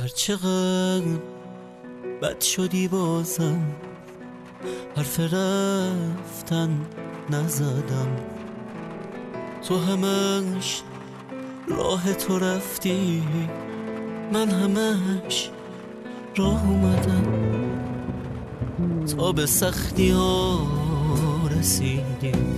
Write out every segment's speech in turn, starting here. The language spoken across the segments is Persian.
هرچقدر بد شدی بازم حرف رفتن نزدم. تو همش راه تو رفتی، من همش راه اومدم. تا به سختی ها رسیدیم،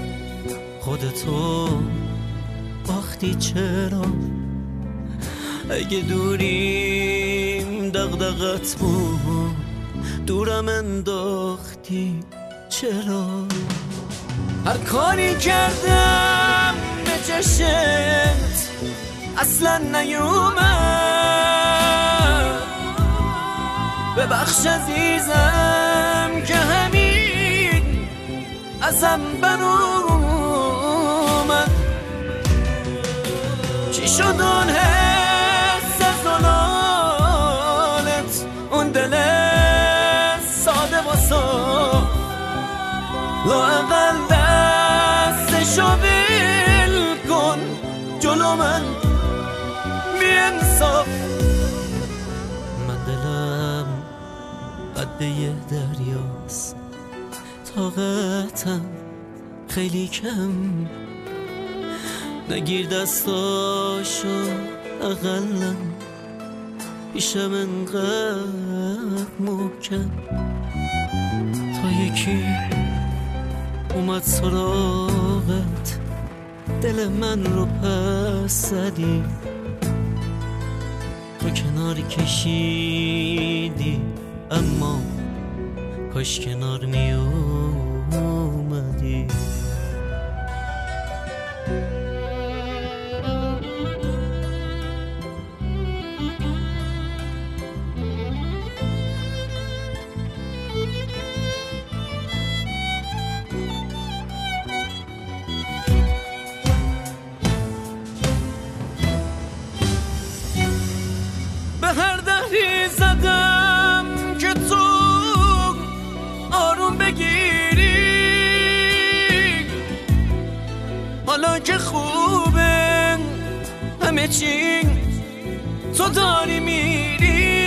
خودتو باختی. چرا اگه دوریم دغدغت بود دورم انداختی؟ چرا هر کاری کردم به چشمت اصلا نیومد؟ ببخش عزیزم که همین ازم برومد. چی شد اون حس زلالت، اون دل ساده و صاف؟ لااقل دستشو ول کن جلو من بی انصاف. من دلم قد یه دریاست، طاقتم خیلی کم. نگیر دستاشو اقلا پیشم انقدر محکم. تا یکی اومد سراغت دل من رو پس زدی. تو کنار کشیدی اما کاش کنار می اومدی. به هر دهری زدم که تو آروم بگیری، حالا که خوبه همه چی تو داری میری.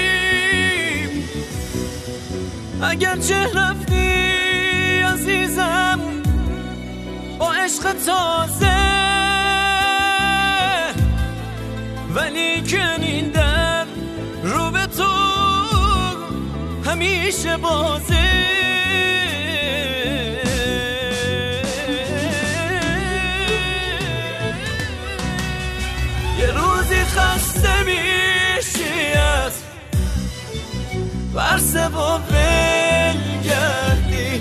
اگر چه رفتی عزیزم با عشق تازه، ولی که این در رو به تو همیشه بازه. یه روزی خسته میشی از ورسه و ول گردی،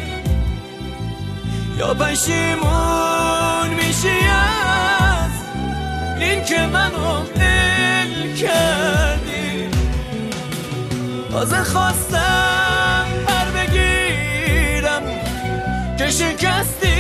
یا پشیمون میشی از این که منو دل کردی. تازه خواستم پر بگیرم که شکستی